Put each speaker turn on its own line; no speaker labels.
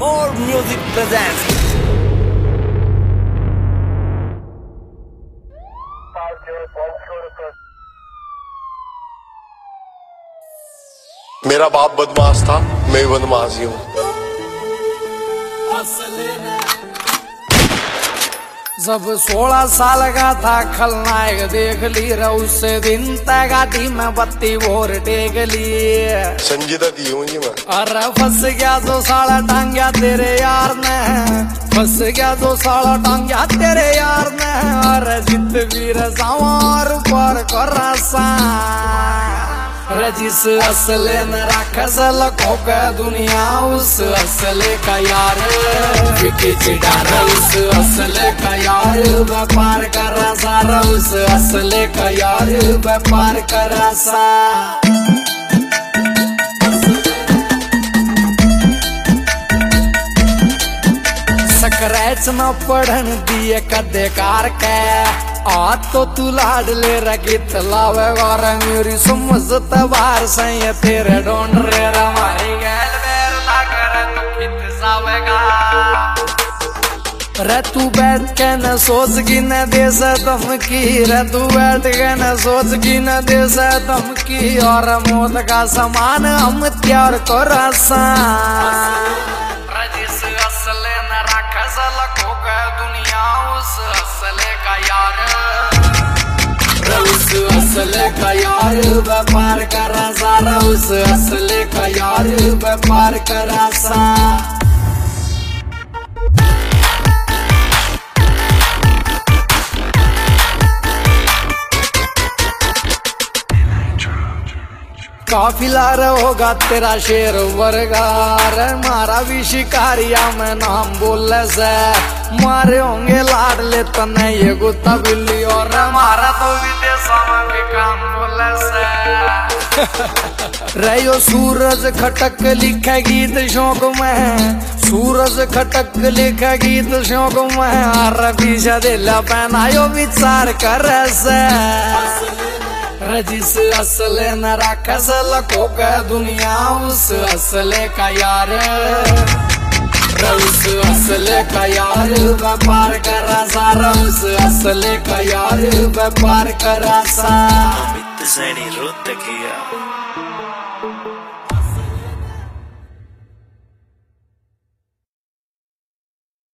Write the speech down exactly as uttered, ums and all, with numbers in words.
और music presents.
मेरा बाप बदमाश था, मैं भी बदमाश ही हूँ।
जब सोलह साल का था खलनायक देख ली रे उस दिन तक गाड़ी में बत्ती भोर टेक ली।
संजीदा दी हूँ जी मैं।
अरे फंस गया दो साला टांग्या तेरे यार ने, फंस गया दो साला टांग्या तेरे यार ने। अरे जित वीर सवार पर कर सा रजिस असले न राखस लखों का दुनिया उस असले का यार विकी चिडार उस असले का यार व्यापार कर सारा उस असले का यार व्यापार कर सा। स्क्रैच न पढ़न दिए कदे कार के आ तो तू लाड ले रगित लावे वार मेरी समझ तबार सही तेरे ढूंढ रे हमारी गैल बेर ना कर तू कित सावेगा। रे तू बैठ के न सोच की न दे से धमकी, रे तू बैठ के न सोच की न दे से धमकी। और मौत का समान हम त्यार को रसा जिस असले न राखस लखों का दुनिया उस असले का यार उस असले का यार व्यापार करा सारा उस असले का यार व्यापार करा सा। काफिला होगा तेरा शेर वर्गार मारा भी शिकारिया में नाम बोले से मारे होंगे लाड ले तने ये गुत्ता बिल्ली और मारा तो विदेशों में भी काम बोले से। रहो सूरज खटक लिखे गीत शौक में, सूरज खटक लिखे गीत शौक में। अरे पीछे दिल पहनायो विचार कर से रजिस असले न राखस लखों का दुनिया उस असले का यार उस असले का यार व्यापार करा सारा उस असले का यार व्यापार करा सा।
सैनी रोत किया।